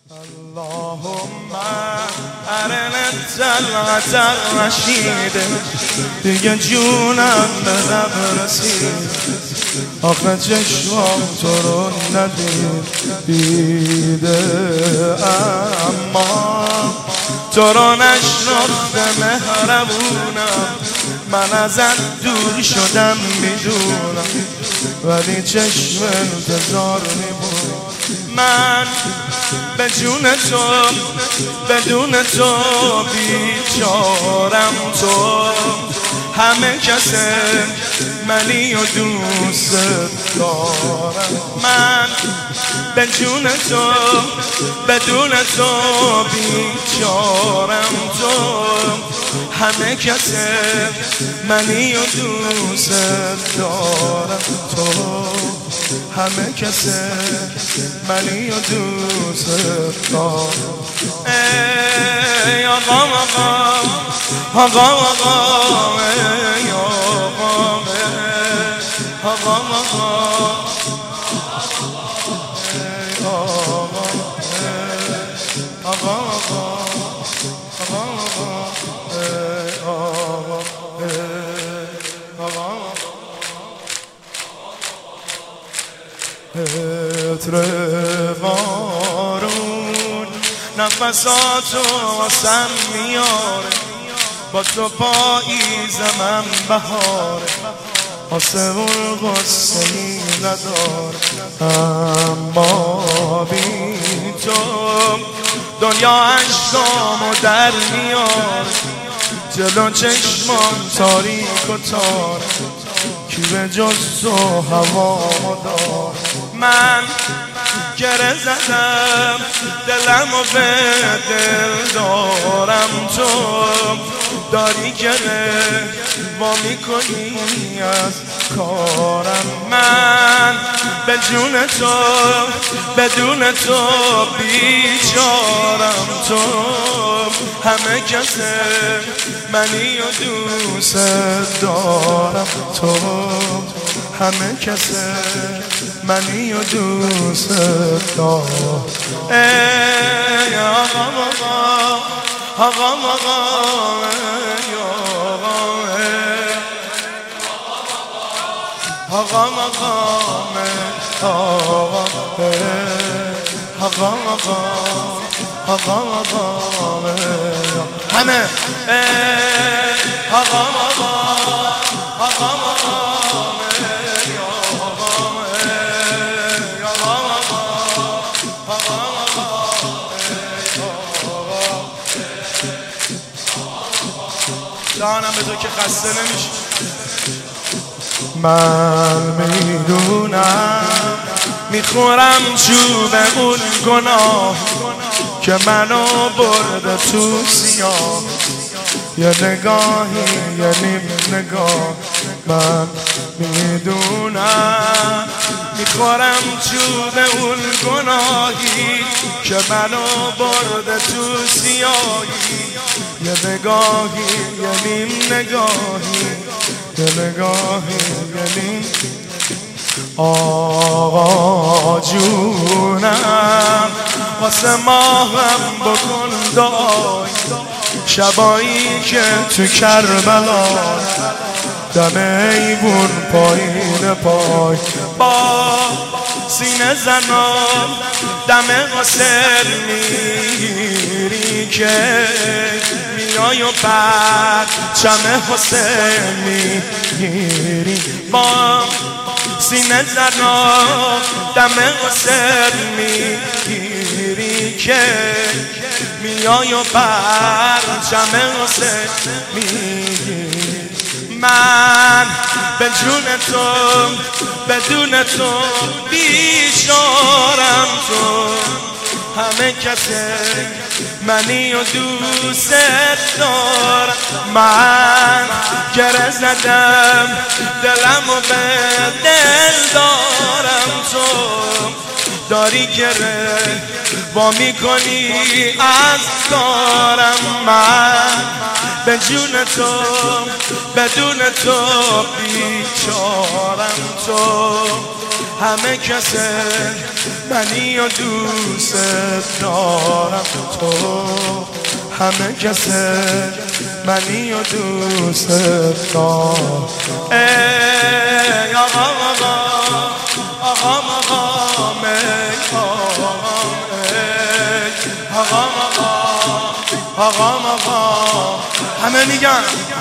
اللهم ارنا طلعت الرشید دیگه جونم به لب رسید آخه چشمام تو رو ندیده اما تو رو نشناخته مهربونم من ازت دور شدم میدونم ولی چشم انتظار میبود من به جون تو بدون تو بیچارم تو همه کس منی و دوست دارم من به جون تو بدون تو بیچارم تو همه کس منی و دوست دارم تو همه کس منی و دوست دارم ای آقا آقا آقا آقا ای آقا آقا آقا عطر بارون نفساتو واسم میاره با تو پاییزم بهاره آسمون غصه‌ای نداره اما بی تو دنیا عشقامو در میاره جلو چشمان تاریک و تاره کی به جز تو هوامو داره من گره زدم دلمو به دل دارم تو داری گره وا میکنی از کارم من به جون تو بدون تو بیچارم تو همه کس منی و دوست دارم تو همه کس منی و دوست دارم ای آقا آقا آقا آقا ای آقا آقا آقا آقا آقا همه آقا آقا آقا جانم به تو که خسته نمیشه من میدونم میخورم چوب اون گناه که منو برده تو سیاه یه نگاهی یه نیم نگاه من میدونم میخورم چوب اون گناهی که منو برده تو سیاهی یه نگاهی یه نیم نگاهی یه نگاهی یه نیم آقا جونم واسه ماهم بکن دعای شبایی که تو کربلا دم ایوون پایین پای با سینه زنم دم قصر میگیری که میای و بعد چمه حسین میگیری با سینه زنم دم قصر میگیری که میای و بعد چمه حسین میگیری من به جون تو بدون تو بیچارم تو همه کس منی و دوست دارم من گره زدم دلمو به دل دارم تو داری گره وا میکنی از کارم من به جون تو بدون تو بیچارم تو همه کسه منی و دوست دارم تو همه کسه منی و دوست دارم ای آقا آقا آقا مقام ای آقا آقا آقا همه میگن